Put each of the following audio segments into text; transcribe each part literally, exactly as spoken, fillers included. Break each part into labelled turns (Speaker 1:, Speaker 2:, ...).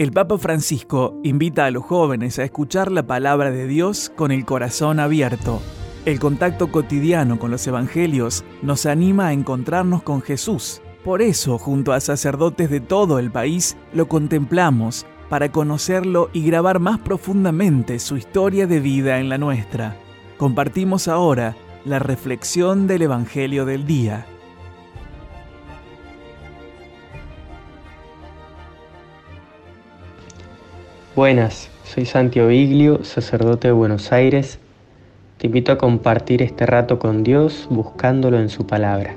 Speaker 1: El Papa Francisco invita a los jóvenes a escuchar la palabra de Dios con el corazón abierto. El contacto cotidiano con los evangelios nos anima a encontrarnos con Jesús. Por eso, junto a sacerdotes de todo el país, lo contemplamos para conocerlo y grabar más profundamente su historia de vida en la nuestra. Compartimos ahora la reflexión del Evangelio del día.
Speaker 2: Buenas, soy Santi Oviglio, sacerdote de Buenos Aires. Te invito a compartir este rato con Dios buscándolo en su palabra.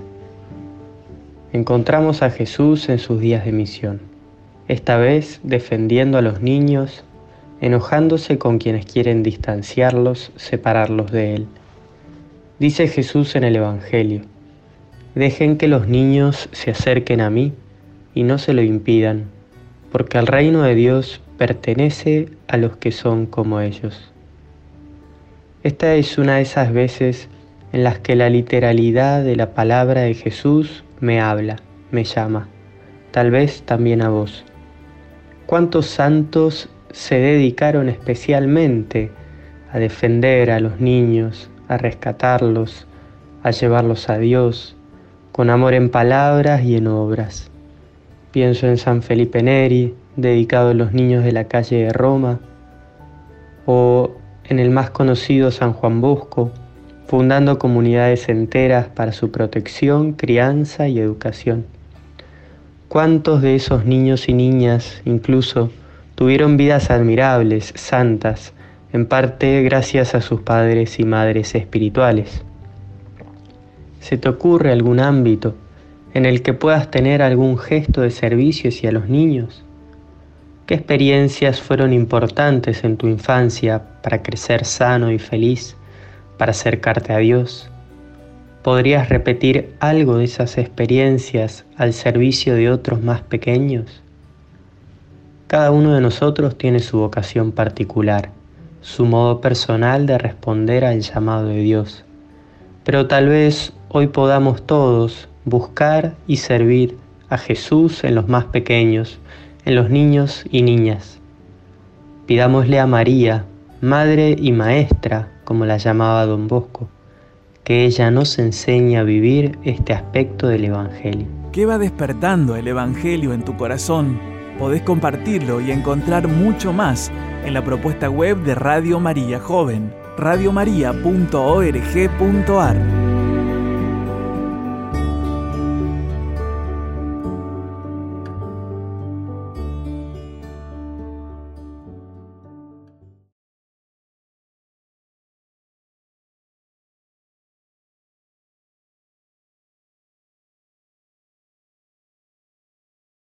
Speaker 2: Encontramos a Jesús en sus días de misión, esta vez defendiendo a los niños, enojándose con quienes quieren distanciarlos, separarlos de Él. Dice Jesús en el Evangelio: dejen que los niños se acerquen a mí y no se lo impidan, porque el reino de Dios pertenece a los que son como ellos. Esta es una de esas veces en las que la literalidad de la palabra de Jesús me habla, me llama, tal vez también a vos. ¿Cuántos santos se dedicaron especialmente a defender a los niños, a rescatarlos, a llevarlos a Dios, con amor en palabras y en obras? Pienso en San Felipe Neri, dedicado a los niños de la calle de Roma, o en el más conocido San Juan Bosco, fundando comunidades enteras para su protección, crianza y educación. ¿Cuántos de esos niños y niñas, incluso, tuvieron vidas admirables, santas, en parte gracias a sus padres y madres espirituales? ¿Se te ocurre algún ámbito en el que puedas tener algún gesto de servicio hacia los niños? ¿Qué experiencias fueron importantes en tu infancia para crecer sano y feliz, para acercarte a Dios? ¿Podrías repetir algo de esas experiencias al servicio de otros más pequeños? Cada uno de nosotros tiene su vocación particular, su modo personal de responder al llamado de Dios. Pero tal vez hoy podamos todos buscar y servir a Jesús en los más pequeños, en los niños y niñas. Pidámosle a María, Madre y Maestra, como la llamaba Don Bosco, que ella nos enseñe a vivir este aspecto del Evangelio.
Speaker 1: ¿Qué va despertando el Evangelio en tu corazón? Podés compartirlo y encontrar mucho más en la propuesta web de Radio María Joven, radio maría punto org punto ar.